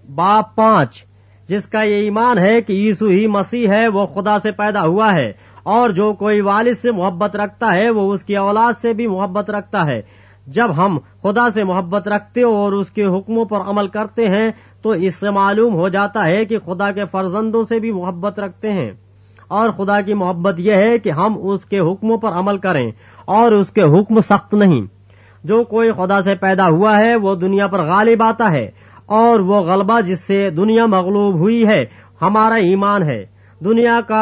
बाब 5, जिसका ये ईमान है कि यीशु ही मसीह है, वो खुदा से पैदा हुआ है, और जो कोई वालिद से मोहब्बत रखता है वो उसकी औलाद से भी मोहब्बत रखता है। जब हम खुदा से मोहब्बत रखते और उसके हुक्मों पर अमल करते हैं तो इससे मालूम हो जाता है कि खुदा के फर्जंदों से भी मोहब्बत रखते हैं। और खुदा की मोहब्बत यह है कि हम उसके हुक्मों पर अमल करें, और उसके हुक्म सख्त नहीं। जो कोई खुदा से पैदा हुआ है वो दुनिया पर गालिब आता है, और वो गलबा जिससे दुनिया मगलूब हुई है हमारा ईमान है। दुनिया का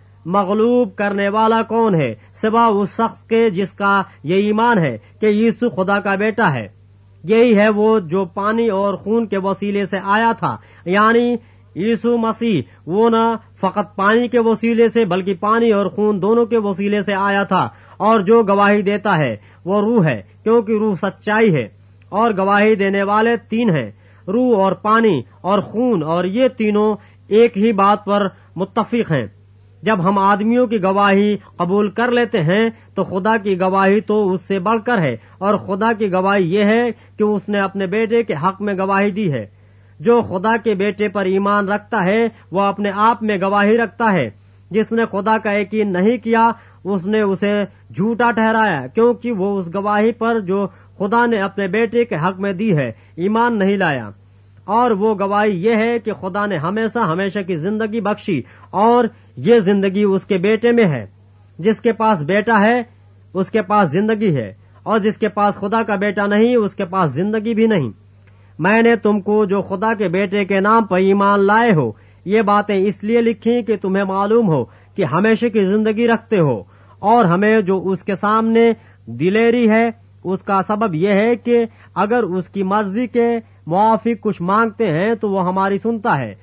मगलूब करने वाला कौन है सिवा उस शख्स के जिसका ये ईमान है कि यीशु खुदा का बेटा है। यही है वो जो पानी और खून के वसीले से आया था, यानी यीशु मसीह वो न फकत पानी के वसीले से बल्कि पानी और खून दोनों के वसीले से आया था। और जो गवाही देता है वो रूह है, क्योंकि रूह सच्चाई है। और गवाही देने वाले 3 हैं, रूह और पानी और खून, और ये तीनों एक ही बात पर मुत्तफिक हैं। जब हम आदमियों की गवाही कबूल कर लेते हैं तो खुदा की गवाही तो उससे बढ़कर है, और खुदा की गवाही ये है कि उसने अपने बेटे के हक में गवाही दी है। जो खुदा के बेटे पर ईमान रखता है वो अपने आप में गवाही रखता है। जिसने खुदा का यकीन नहीं किया उसने उसे झूठा ठहराया, क्योंकि वो उस गवाही पर जो खुदा ने अपने बेटे के हक में दी है ईमान नहीं लाया। और वो गवाही ये है कि खुदा ने हमेशा की जिंदगी बख्शी, और ये जिंदगी उसके बेटे में है। जिसके पास बेटा है उसके पास जिंदगी है, और जिसके पास खुदा का बेटा नहीं उसके पास जिंदगी भी नहीं। मैंने तुमको जो खुदा के बेटे के नाम पर ईमान लाए हो ये बातें इसलिए लिखी कि तुम्हें मालूम हो कि हमेशा की जिंदगी रखते हो। और हमें जो उसके सामने दिलेरी है उसका सबब यह है कि अगर उसकी मर्जी के मुआफिक कुछ मांगते हैं तो वो हमारी सुनता है।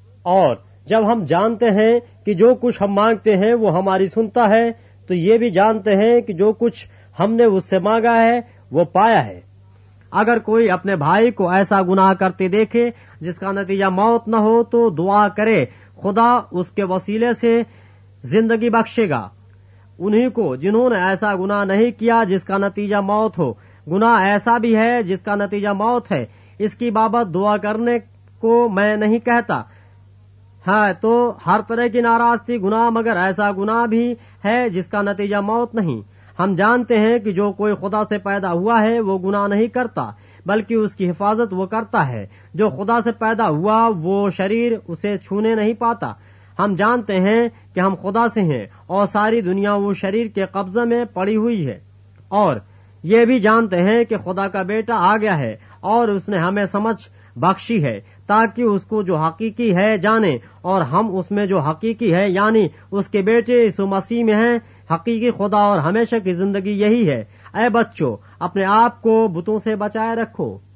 और जब हम जानते हैं कि जो कुछ हम मांगते हैं वो हमारी सुनता है, तो ये भी जानते हैं कि जो कुछ हमने उससे मांगा है वो पाया है। अगर कोई अपने भाई को ऐसा गुनाह करते देखे जिसका नतीजा मौत न हो तो दुआ करे, खुदा उसके वसीले से जिंदगी बख्शेगा। उन्हीं को जिन्होंने ऐसा गुनाह नहीं किया जिसका नतीजा मौत हो। गुनाह ऐसा भी है जिसका नतीजा मौत है, इसकी बाबत दुआ करने को मैं नहीं कहता है तो हर तरह की नाराजगी गुनाह, मगर ऐसा गुनाह भी है जिसका नतीजा मौत नहीं। हम जानते हैं कि जो कोई खुदा से पैदा हुआ है वो गुनाह नहीं करता, बल्कि उसकी हिफाजत वो करता है। जो खुदा से पैदा हुआ वो शरीर उसे छूने नहीं पाता। हम जानते हैं कि हम खुदा से हैं, और सारी दुनिया वो शरीर के कब्जे में पड़ी हुई है। और ये भी जानते हैं कि खुदा का बेटा आ गया है, और उसने हमें समझ बख्शी है ताकि उसको जो हकीकी है जाने, और हम उसमें जो हकीकी है यानी उसके बेटे यीशु मसीह में हैं। हकीकी खुदा और हमेशा की जिंदगी यही है। ऐ बच्चों, अपने आप को बुतों से बचाए रखो।